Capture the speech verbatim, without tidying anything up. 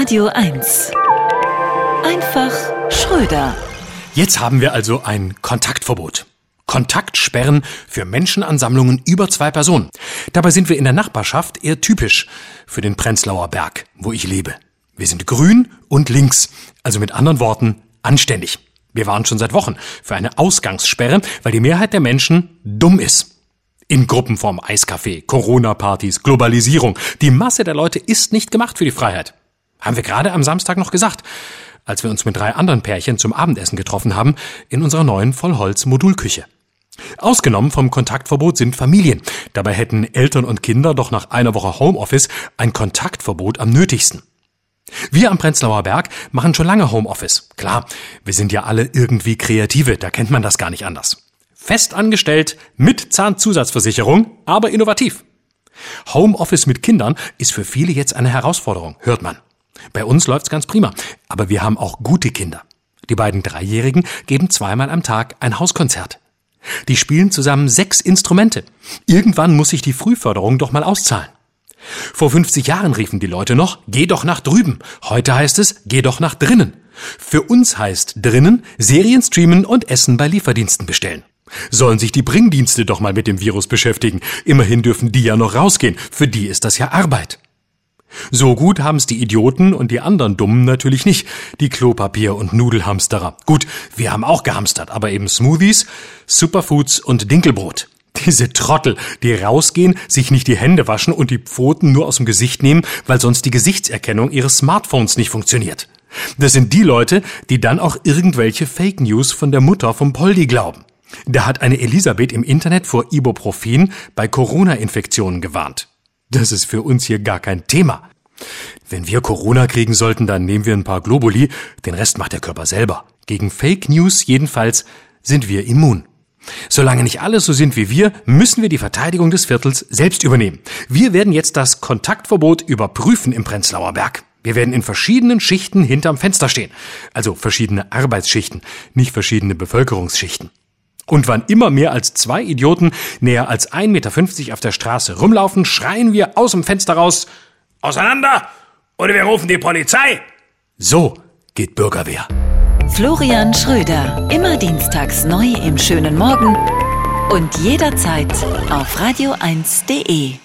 Radio eins. Einfach Schröder. Jetzt haben wir also ein Kontaktverbot. Kontaktsperren für Menschenansammlungen über zwei Personen. Dabei sind wir in der Nachbarschaft eher typisch für den Prenzlauer Berg, wo ich lebe. Wir sind grün und links, also mit anderen Worten anständig. Wir waren schon seit Wochen für eine Ausgangssperre, weil die Mehrheit der Menschen dumm ist. In Gruppen vorm Eiscafé, Corona-Partys, Globalisierung. Die Masse der Leute ist nicht gemacht für die Freiheit. Haben wir gerade am Samstag noch gesagt, als wir uns mit drei anderen Pärchen zum Abendessen getroffen haben in unserer neuen Vollholz-Modulküche. Ausgenommen vom Kontaktverbot sind Familien. Dabei hätten Eltern und Kinder doch nach einer Woche Homeoffice ein Kontaktverbot am nötigsten. Wir am Prenzlauer Berg machen schon lange Homeoffice. Klar, wir sind ja alle irgendwie Kreative, da kennt man das gar nicht anders. Fest angestellt, mit Zahnzusatzversicherung, aber innovativ. Homeoffice mit Kindern ist für viele jetzt eine Herausforderung, hört man. Bei uns läuft's ganz prima, aber wir haben auch gute Kinder. Die beiden Dreijährigen geben zweimal am Tag ein Hauskonzert. Die spielen zusammen sechs Instrumente. Irgendwann muss sich die Frühförderung doch mal auszahlen. Vor fünfzig Jahren riefen die Leute noch, geh doch nach drüben. Heute heißt es, geh doch nach drinnen. Für uns heißt drinnen, Serien streamen und Essen bei Lieferdiensten bestellen. Sollen sich die Bringdienste doch mal mit dem Virus beschäftigen. Immerhin dürfen die ja noch rausgehen. Für die ist das ja Arbeit. So gut haben's die Idioten und die anderen Dummen natürlich nicht. Die Klopapier- und Nudelhamsterer. Gut, wir haben auch gehamstert, aber eben Smoothies, Superfoods und Dinkelbrot. Diese Trottel, die rausgehen, sich nicht die Hände waschen und die Pfoten nur aus dem Gesicht nehmen, weil sonst die Gesichtserkennung ihres Smartphones nicht funktioniert. Das sind die Leute, die dann auch irgendwelche Fake News von der Mutter vom Poldi glauben. Da hat eine Elisabeth im Internet vor Ibuprofen bei Corona-Infektionen gewarnt. Das ist für uns hier gar kein Thema. Wenn wir Corona kriegen sollten, dann nehmen wir ein paar Globuli, den Rest macht der Körper selber. Gegen Fake News jedenfalls sind wir immun. Solange nicht alle so sind wie wir, müssen wir die Verteidigung des Viertels selbst übernehmen. Wir werden jetzt das Kontaktverbot überprüfen im Prenzlauer Berg. Wir werden in verschiedenen Schichten hinterm Fenster stehen. Also verschiedene Arbeitsschichten, nicht verschiedene Bevölkerungsschichten. Und wann immer mehr als zwei Idioten näher als ein Meter fünfzig auf der Straße rumlaufen, schreien wir aus dem Fenster raus, auseinander oder wir rufen die Polizei. So geht Bürgerwehr. Florian Schröder, immer dienstags neu im schönen Morgen und jederzeit auf radio eins punkt de.